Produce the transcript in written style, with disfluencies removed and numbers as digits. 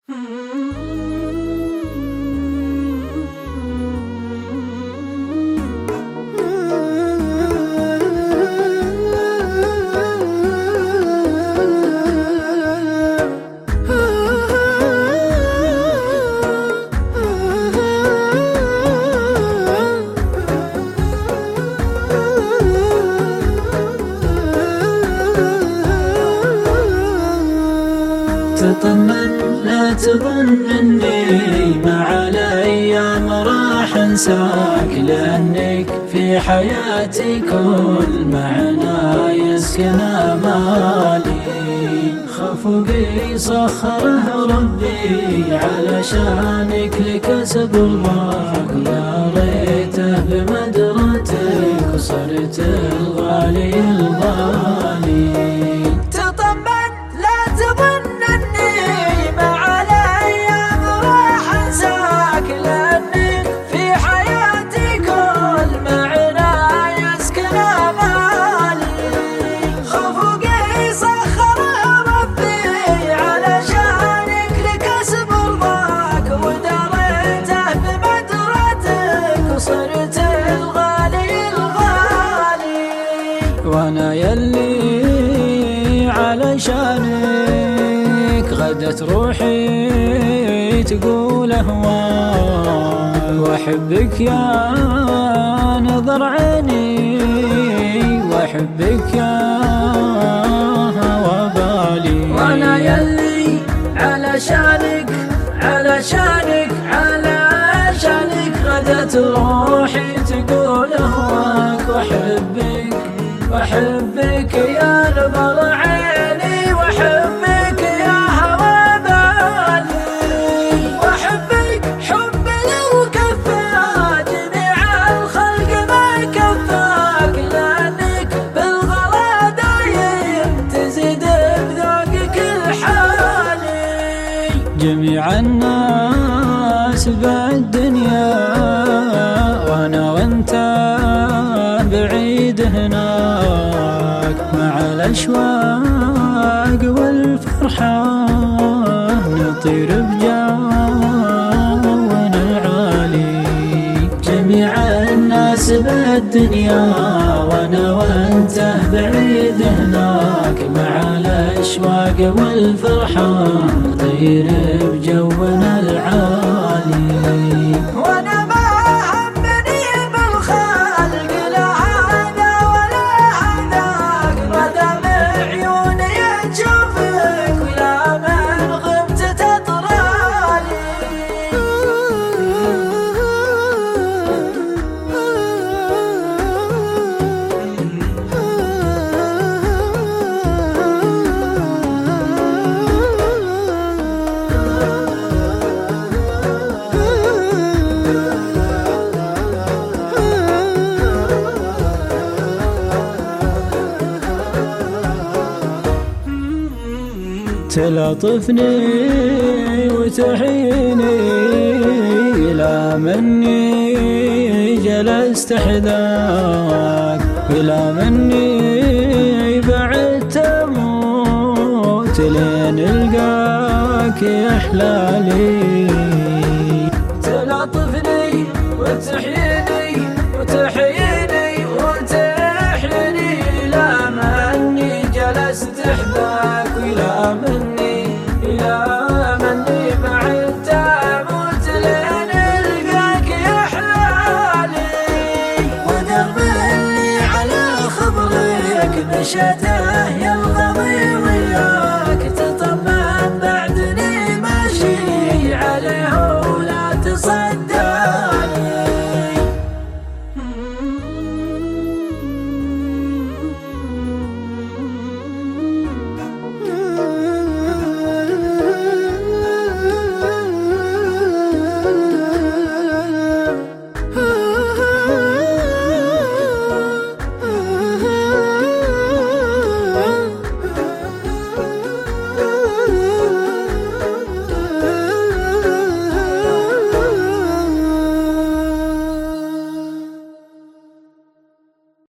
تطمن لا تظن اني مع الايام راح انساك، لانك في حياتي كل معنى يسكن امالي. خفقي سخره ربي علشانك لكسب رضاك، يا ريته بمدرتك وصرت الغالي الغالي. وانا يلي علشانك غدت روحي تقول اهواك، واحبك يا نظر عيني، واحبك يا هوى بالي. وانا يلي علشانك غدت روحي تقول اهواك، واحبك يا نظر عيني، واحبك يا هوى بالي. واحبك حب لو كفى جميع الخلق ما كفاك، لانك بالغلا دايم تزيد بذوقك الحالي. جميع الناس بالدنيا وانا وانت بعيد هناك، مع الاشواق والفرحة نطير بجونا العالي. جميع الناس بالدنيا وانا وانت بعيد هناك، مع الاشواق والفرحة نطير بجونا العالي. وانا ما همني بالخلق لا هذا ولا هذاك، ما دام عيوني تشوفك ولا من غبت تطرالي. تلطفني وتحيني إلى مني جلست حذاك، إلى مني بعد تموت لين القاك يا حلالي. تلطفني وتحييني إلى مني جلست حذاك، وإلى مني بعد تموت لين القاك يا حلالي. ودرب اللي على خبرك مشته يا